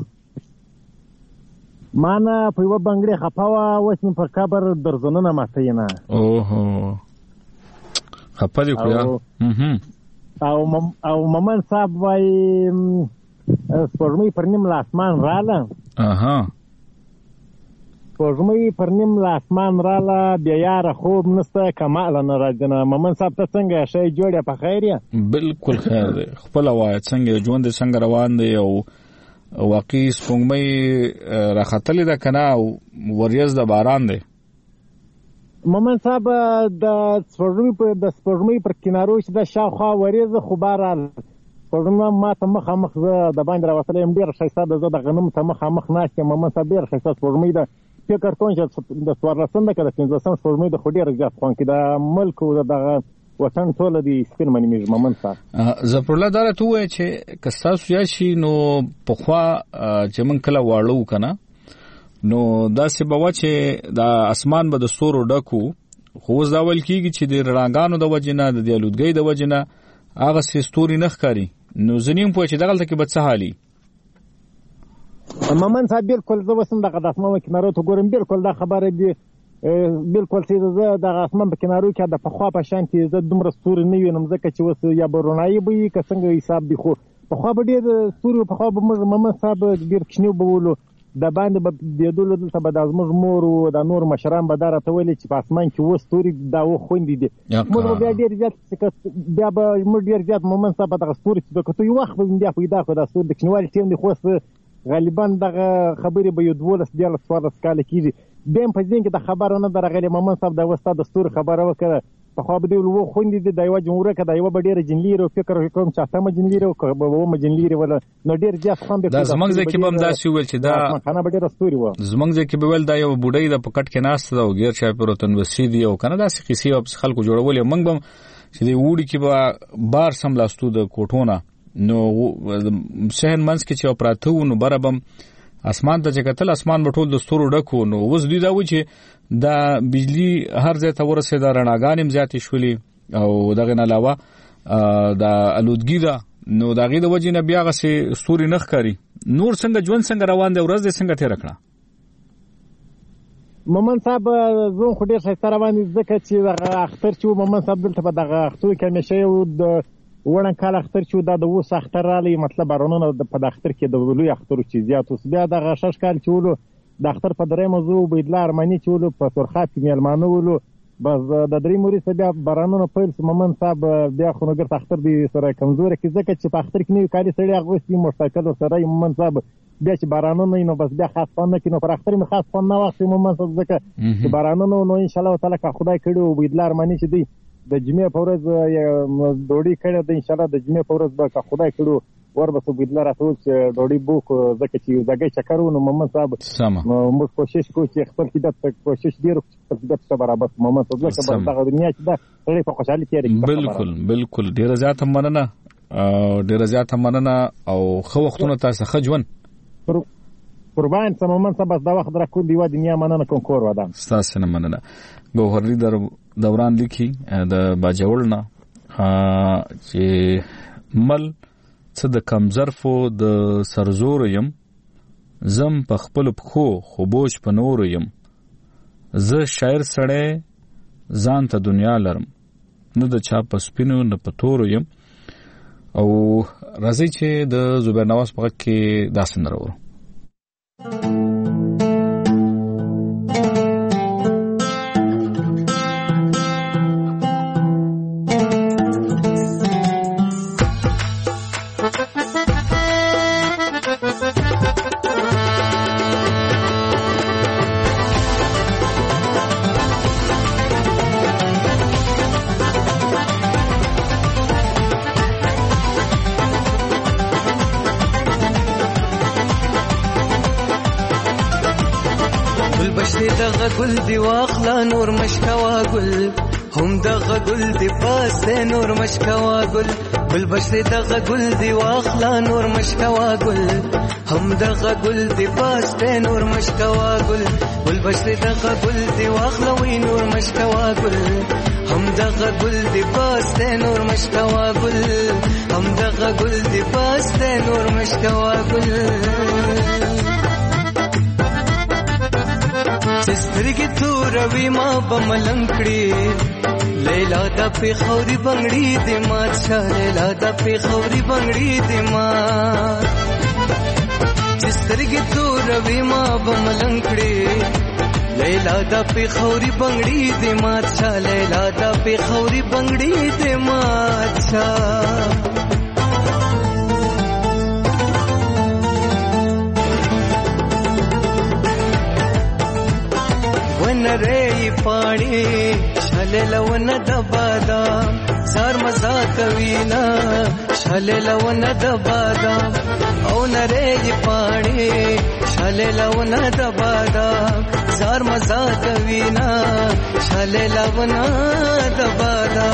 اوس په قبر درځنه ماتینه اوهو خپل کړه او مومن صاحب وای سپوږمۍ پر نیم لاسمان رااله اها سپوږمۍ پر نیم لاسمان رااله بیا یاره خوب نسته کمال نه راځنه مومن صاحب ته څنګه شي جوړه په خیر یا بالکل خیر دی خپل وای څنګه ژوند څنګه روان دی او واقعي سپوږمۍ راختلې ده کنه او وریځ د باران دی مومن صاحب د سپوږمۍ پر کنارو چې د شاوخوا وریځ خو باران سپوږمۍ ما ته مخامخ زه د باندې راوتلی یم ډېره ښایسته ده زه د غنمو ته مخامخ ناست یم مومن صاحب ډېره ښایسته سپوږمۍ ده فکر کوم چې د 14 ده که د 15 سپوږمۍ ده خو ډېره زیات خوند کوي د ملک او دغه وطن ټوله دي سپین منمیږي مومن صاحب. ظفر الله دا راته ووایه چې که ستاسو یاد شي نو پخوا چې موږ کله واړه که نه نو داسې به وه چې د اسمان به د ستورو ډک وو خو اوس دا ویل کېږي چې د رڼاګانو د وجې نه د آلودګۍ د وجې نه هغسې ستوري نه ښکاري نو زه نیم پوه چې دغلته کې به څه حالي مومن صاحب بالکل زه اوس هم دغه د اسمان کنارو ته ګورم بالکل دا خبره دي بالکل چې زه دغه اسمان په کنارو کې د پخوا په شان کې زه دومره ستوري نه وینم ځکه چې اوس یا به رڼایي به وي که څنګه حساب دي خو پخوا به ډېر ستوري پخوا به موږ مومن صاحب ډېر کوچني به ولو د باندې به دیدلو دلته به د زموږ مور او د نور مشران به دا راته ویلي چې په اسمان کې اوس ستوري دا خوندې دي موږ به بیا ډېر زیات بیا به موږ ډېر زیات مومن صاحب په دغه ستوري چې به کتو یو وخت به بیا پیدا کړو دا ستوري د کوچنیوالي ټیم دی خو غالبا دغه خبرې به یو 12-14 کاله کېږي بیا هم په ذهن کې د خبره نه ده راغلې مومن صاحب دا اوس تا د ستوري خبره وکړه پخوا به دې ول خوندې دي د یوه جمهوره که د یوه به ډېره جنلیرې او فکر کوم چې اتمه جنلیرې او که به اومه جنلیرې وله نو ډېر زیات خوند دا زموږ ځای کې به هم داسې وویل چې دا خانه به ډېره ستوري وه زموږ ځای کې به ویل دا یوه بوډۍ ده په کټ کې ناسته ده او ګیر چاپېر ورته نوسي دي او که نه داسې قیسې واپس خلکو جوړولې موږ به هم چې د اوړي کې به بار سملاستو د کوټو نه نو صحن منځ کې چې پراته وو نو بره به اسمان ته چې کتل اسمان به ټول د ستورو ډک وو نو اوس دوی دا وایي چې دا بجلي هر ځای ته ورسېده رڼاګانې هم زیاتې شولې او دغه نه علاوه د آلودګي ده نو دا غي د وجې نه بیا غسي سوري نخ کاری نور څنګه ژوند څنګه روان دی ورځ دې څنګه تیر کړه مومن صاحب زه خو ډیر ښه روان ځکه چې دغه اختر چې مومن صاحب دلته په دغه اختر کې همیشه یو د وړاندې کال اختر چې دا د اوس اختر رالی مطلب بارونو په اختر کې د لوی اختر چې زیات اوس بیا دغه شش کال چې ولو د اختر په درې موضوع بيدلا ارمانی چې ولو په تورخات کې میلمانه ولو بس د درې موري بیا بارانونو پیل مومن صاحب بیا خو نګر اختر دی سره کمزوري کې ځکه چې په اختر کې نیو کالي سړی اغوستي مشتاقل سره مومن صاحب بیا چې بارانونو نو بس بیا خاص فن کې نو پر اختر می خاص فن نه وخت مومن صاحب ځکه چې بارانونو نو ان شاء الله تعالی کا خدای کړو بيدلا ارمانی چې دی د جمعې په ورځ ډوډۍ کړه د ان شاء الله د جمعې په ورځ به خدای کړو ور به بيدلا راټول چې ډوډۍ بوک ځکه چې دغه چکرونه مومن صاحب موږ کوشش کوو چې خپل کېدت کوشش ډیر خپل کېدت برابر مومن صاحب ځکه دغه دنیا چې دا ډېر په خوشحالي کې بالکل ډیر زیات مننه او خو وختونه تاسو خجون قربان مومن صاحب دا وخت راکو دی و دنیا مننه کوم کور ودان تاسو نه مننه ګوهرلی دوران لیکي د باجوړنا چې مل څه د کمزرفو د سرزور یم زم په خپل پخو خوبوش په نور یم زه شاعر سړی ځان ته دنیا لرم نه د چا په سپینو نه په تور یم او راځي چې د زبیر نواز په کې داسې نه راوړو گل دی واخلا نور مشکوا گل هم دغه گل دی پاسته نور مشکوا گل بل بشری دغه گل دی واخلا نور مشکوا گل هم دغه گل دی پاسته نور مشکوا گل بل بشری دغه گل دی واخلا وی نور مشکوا گل هم دغه گل دی پاسته نور مشکوا گل هم دغه گل دی پاسته نور مشکوا گل سترګې توروي ما بملنګړي لیلا د پیښوري بنگړي دې ما څه لیلا د پیښوري بنگړي دې ما سترګې توروي ما بملنګړي لیلا د پیښوري بنگړي دې ما څه لیلا د پیښوري بنگړي دې ما څه نری پانی شل لون دبادا سار مزا کوینا شل لون دبادا او نری پانی شل لون دبادا سار مزا کوینا شل لون دبادا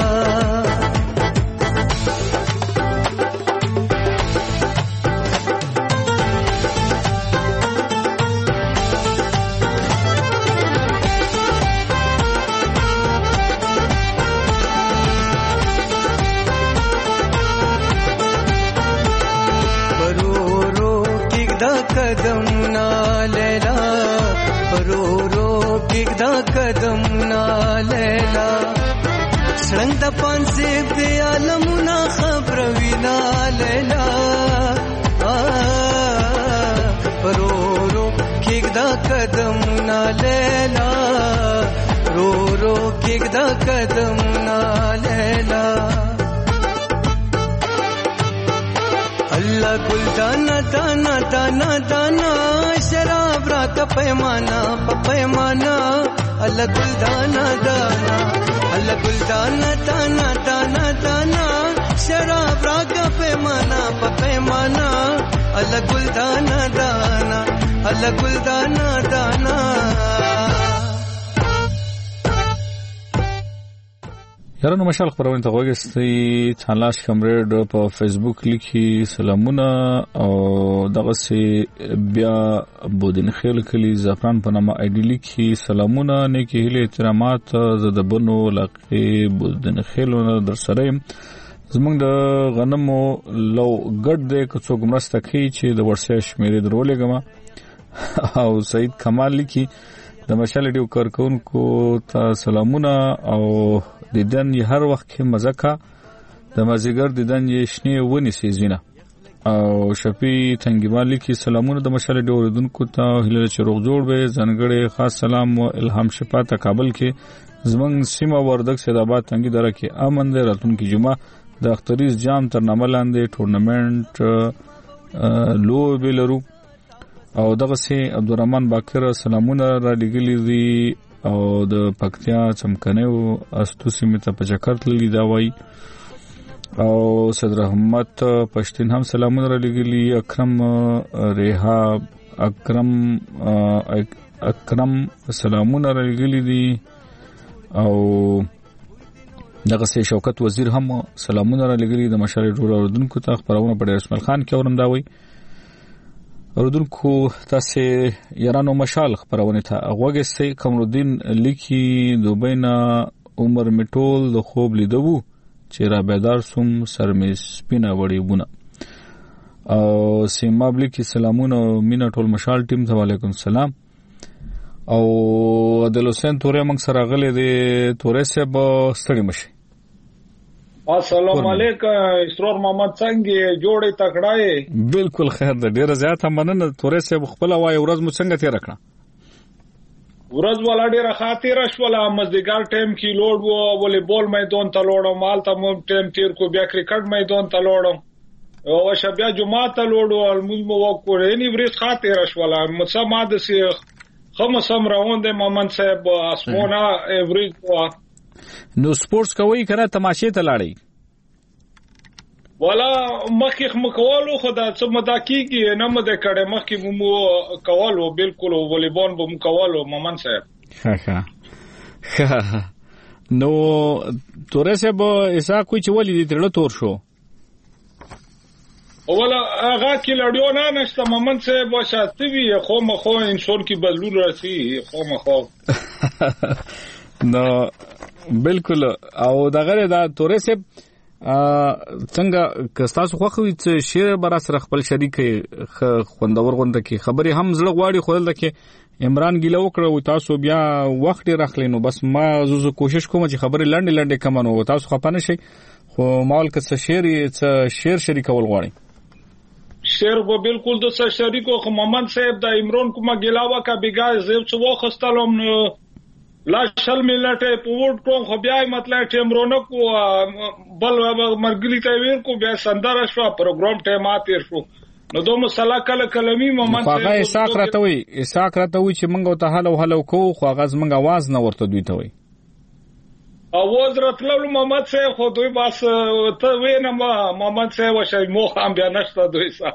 قدمنا لیلا پرورو کېږدا قدمنا لیلا سړنګ د پانسیب دی عالمونه خبروینا لیلا پرورو کېږدا قدمنا لیلا پرورو کېږدا قدمنا لیلا الله ګل دانا دانا دانا دانا شراب را کا پیمانا پیمانا الله ګل دانا دانا الله ګل دانا دانا دانا دانا شراب را کا پیمانا پیمانا الله ګل دانا دانا الله ګل دانا دانا یارانو مشال خبرونه ته وګورئ چانلاش کمرډ په فیسبوک لیکي سلامونه او دغه سي بیا بودین خیل کلی زعفران په نامه آی ډی لیکي سلامونه نیکی هله احترامات زدبنو لقب بودین خیلونه در سره زمونږ د غنمو لو ګډ دی که څوک مرسته کوي چې د ورسې شمیرې درولېږم او سعید کمال لیکي د مشال ډیو کارکونکو ته سلامونه او دیدن یې هر وخت کې مزه کا د مازیګر دیدن یې شنې ونی سیزینه او شفیع تنګیوال لیکي سلامونه د مشال ډیو اوریدونکو ته هیله چې روغ جوړ به ځانګړي خاص سلام او الهام شفا ته کابل کې زمنګ سیمه وردګ سیدآباد تنګي دره کې امن دی راتلونکي جمعه د اختریز جام تر نامه لاندې ټورنمنت لوبې لرو او دغه سي عبدالرحمن باکر سلامونه را لګلي دي او د پکتیا چمکنیو استو سیمه ته په چکر تللی دا وای او صدر احمد پښتين هم سلامونه را لګلي اکرم ریحا اکرم سلامونه را لګلي دي او دغه سي شوکت وزیر هم سلامونه را لګلي د مشال ډور اوردونکو ته خبرونه په اسماعیل خان کې ورنداوي اوردونکو تاسو یارانو مشال خبرونه ته اغوګه سي کمرالدین لیکي دوبینا عمر میټول د خوب لیدو چې را بیدار سوم سرمې سپینه وړي بونه او سیماب لیکي سلامونه مینا ټول مشال ټیم ته وعلیکم السلام او د لوسین تورې موږ سره غلې دي تورې سب ستړي مشي السلام علیکم اسرور محمد څنګه جوړې تکړه بالکل خیر ده ډیره زیاته مننه تورې سب خپل وای ورځ مو څنګه تیر کړه ورځ ولا ډیره خاطر شوله مزدګار ټیم کې لوډ وو ولې بول میدان ته لوړم مال ته مو ټیم تیر کو بیا کرکټ میدان ته لوړم او شبیا جمعه ته لوډ ول مو وکړې نی ورځ خاطر شوله مصما د سی خمسم راوند مومن صاحب اسمونه ایوریج وا نو سپورتس کوي کنه تماشې ته لاړی ولا مخکې مکوالو خدا څه مدا کیږي نه مده کړه مخکې مو کوالو بالکل والیبال به مو کوالو مومن صاحب ها نو تورې صاحب ایسا کوئی چې ولې دې ترله تور شو اوله هغه کې لړیو نه نشته مومن صاحب وشاتې وي خو مخو انسان کې بدلون راسي خو مخو نو بالکل او دغه دا تورې صاحب څنګه کستاسو خوخوي چې شیر برا سره خپل شریک خوندور غونډه کې خبري هم زړه غواړي خپل دکې عمران ګیله وکړو تاسو بیا وخت راخلی نو بس ما زو کوشش کوم چې خبري لنډه کمنو تاسو خپانه شي خو مال که څه شیر شریکول غواړي شیر کو بالکل د څه شریکو خو محمد صاحب د عمران کومه ګیلاوه کا بیګا زیو څو وختلم لا شل ملته پورټ کوم خو بیا مطلب ټیمرونه کو بل مرګلی ته ویر کو بیا سندره شو پروګرام ټیم اتیر شو نو دوه مصلا کلمي محمد صاحب هغه اساق راته وي چې منګو ته هلو کو خو هغه زمنګ आवाज نه ورته دوی ته وي اواز راتلو محمد صاحب خو دوی بس ته وینم محمد صاحب شای مو هم بیا نشته دوی سره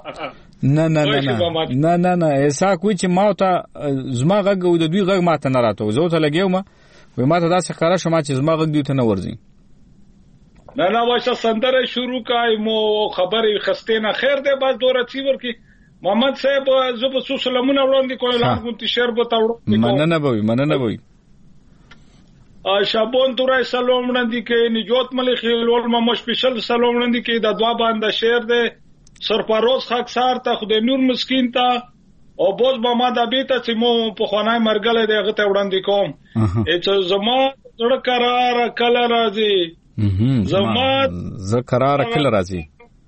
نه ایسا کوئی چې ما ته زما غږ د دوی غږ ماته نه راته زه ته لګیو ما وای ما ته داسې ښکارا شو ما چې زما غږ دوی ته نه ورځي نه واشه سندره شروع کای مو خبرې خسته نه خیر ده بس دوره څیور کی محمد صاحب زو په سلامونه وړاندې کوله لږ شعر به تاوړ مننه وي شابون تورای سلام وړاندې کې نجات ملک خیلول ما سپیشل سلام وړاندې کې د دوا باندې شعر ده سرپروز خاکسار ته خدای نور مسکین ته او بوز با ما د بیت چې مو په خنای مرګله دغه ته وړاندې کوم چې زما زړه قرار کله راځي زما قرار کله راځي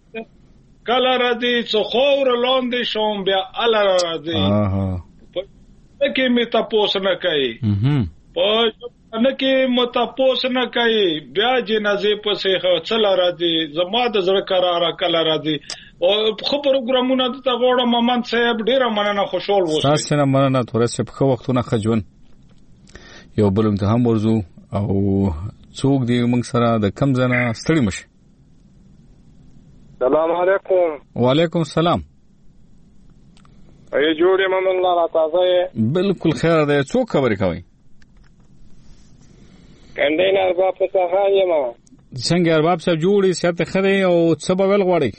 چې خور لاندې شوم بیا الله راځي کې می تاسو نه کوي په نه کې متپوس نه کوي بیا جنازه پسې چل راځي زما د زړه قرار کله راځي او خو پروګرامونه ته غوړم محمد صاحب ډیره مننه خوشحال وو تاسو نه مننه تورې په خو وختونه خجون یو بلم ته هم ورزو او څوک دی موږ سره د کم زنه ستړي مشه السلام علیکم وعلیکم السلام ای جوړې محمد الله تازه بالکل خیر ده څوک خبرې کوي کنده ارباب څخه یم څنګه ارباب صاحب جوړي سیاته خره او سبب ول غواړي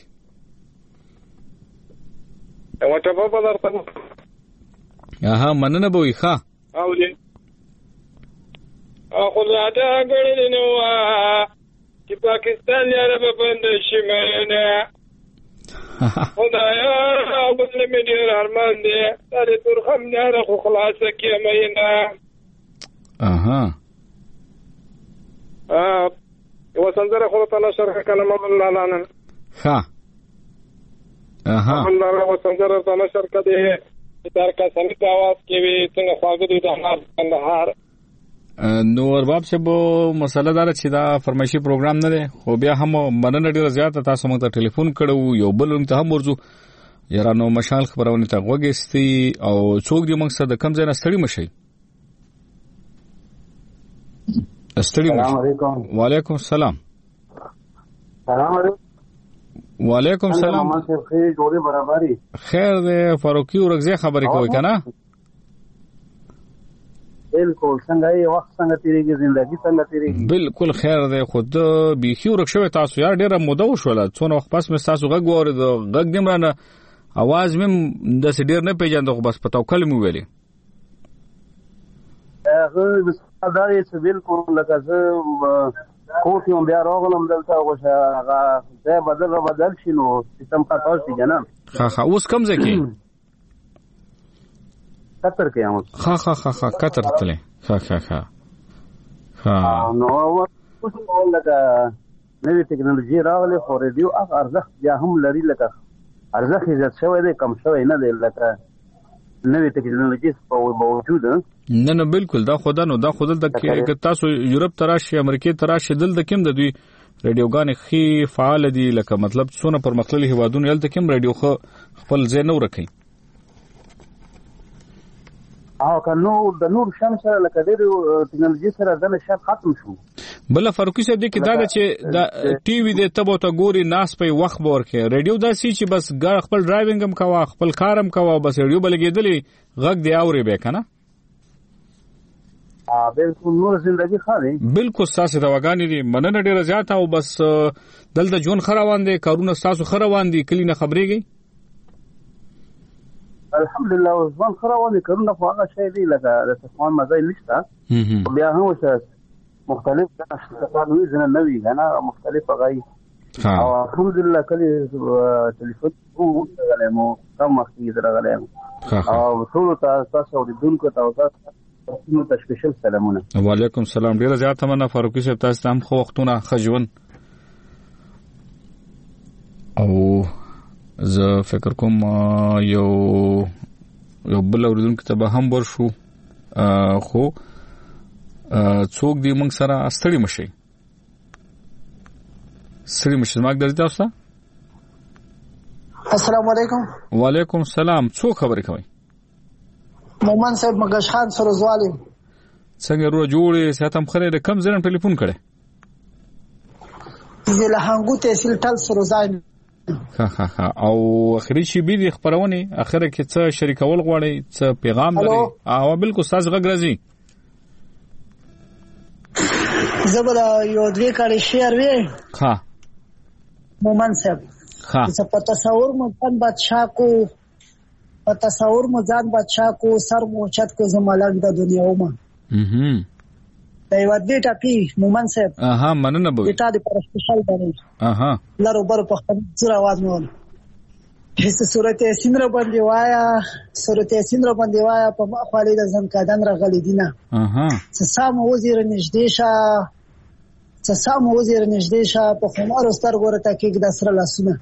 او ته په درته مننه به وي ښه او دې اخو زاده غړې نو چې پاکستان یاره به بند شي مینه خدایا اول مې ډېر ارمان دی دا د تورخم یاره خو خلاصه کړه مینه یو سندره خو ته نشر کلمه الله لاله ها الله راو سندره ته نشر کړي تر کا سمې आवाज کې وي څنګه خواږه دي د کندهار نور باب چې بو مسله دار چې دا فرمایشي پروګرام نه دی خو بیا هم مننه ډیره زیاته تاسو موږ ته ټلیفون کړو یو بل ته هم ورځو یارانو مشال خبرونه ته وګستي او څوک دې موږ سره د کم ځای نه ستړي مشي السلام علیکم وعلیکم السلام سلام علیکم وعلیکم السلام محمد صاحب خیر جوړه برابرۍ خیر دې فاروقي ورغزي خبرې کوي کنه بالکل څنګه یې وخت څنګه تیریږي ژوندۍ څنګه تیریږي بالکل خیر دی خود بيخي ورښوي تاسو یار ډیره موده وشوله څونه وخت پس مې تاسو غږ واورید غږ دې مرانه आवाज مې د ډیر نه پیژاندو خو بس په توکل مې ویلي هغه دا یې بالکل لکه زه کوټ یو بیا راغلم دلته غوښه هغه ځای بدل شي نو سیستم خطا شي کنه ها اوس کم ځای کې قطر کې هم ها قطر تله ها نو لکه نوې ټکنالوژي راغله خو ریډیو ارزښت یا هم لري لکه ارزښت یې زیات شوی دی کم شوی نه دی لکه نوې ټکنالوژي په موجود نه بالکل دا خدا نو دا خود د تاسو یورپ تراشي امریکای تراشي دل د کوم د دوی ریډیوګان خي فعال دي لکه مطلب څونه پر مخللي هوادونو یل د کوم ریډیو خپل ځای نه ورکي کنو د نور شمس لکه د ټکنالوژي سره د نشه ختم شو بل فاروقي صاحب دې کې دا چې د ټي وي د تبو ته ګوري ناس په وخت ورکه ریډیو داسي چې بس ګار خپل ډرایوینګ هم کوا خپل کارم کوا بس ریډیو بلګېدلې غږ دی اوري به کنه بالکل نور ژوندۍ خالي بالکل ساسه دواګانی دي مننه ډیره زیاته او بس دلته جون خروان دي کارونه تاسو خروان دي کلی نه خبرېږي الحمدلله ځوان خروان دي کارونه خو هغه شی دی لکه د تفاهم مزه نشته بیا هم مختلف تقالوي زنه نوي غنا مختلف غي او الحمدلله کلی ټلیفون وغلمو کم وخت یې درغلم او ټول تاسو د دونکو تاسو نو تشکیل سلامونه وعلیکم السلام ډیره زیاته مننه فاروقي صاحب تاسو هم خو وختونه خجون او زه فکر کوم یو بل اوریدونکو ته به هم ورشو خو څوک دی موږ سره ستړي مشي زموږ د تاسو السلام علیکم وعلیکم السلام څوک خبرې کوي مومن صاحب مګش خان سروزوالي څنګه رو جوړې ساتم خره د کم ځین ټلیفون کړي زه له هنګو تحصیل ټل سروزای ها او اخري شي بي دي خبرونه اخره کې څه شریکول غواړي څه پیغام لري او بالکل تاسو غږ راځي زبر یو دوی کړي شیر وی ها مومن صاحب ها څه په تصور مځان بادشاہ کو په تصور مځان بادشاہ کو سر موچت کو زمالنګ د دنیا ومه دا یو دې ټاپی مومن صاحب مننه به ټا دې پر سپیشل باندې لارو بر په خپل سره आवाज مو هیڅ سورته سیندره باندې وایا په خالد اعظم کادن راغلی دینه سم وزیر نږدې شه په خمار سترګو ورته کې د سره لاسونه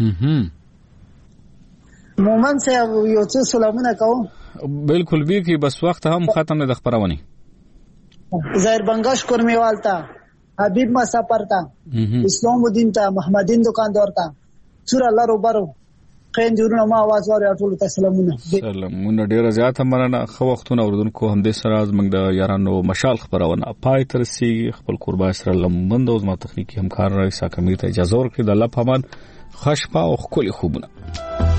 مومن صاحب یو څه سلامونه کوم بالکل به کې بس وخت هم ختم نه د خبرونه ظاهر بنگاش کرمیوالتا حبیب مسافرتا اسلام الدین تا محمدین دکاندار تا سور الله روبرو خین جوړونه ما आवाज وره ټول ته سلامونه ډیره زیاته مننه خو وختونه اوردونکو هم د سره زمنګ د یارانو مشال خبرونه پای تر سي خپل قربان سره لمبند او ما تخنیکی همکار رئیس کمیټه اجازه ورکړي د الله پامان خشپا او خولي خوبونه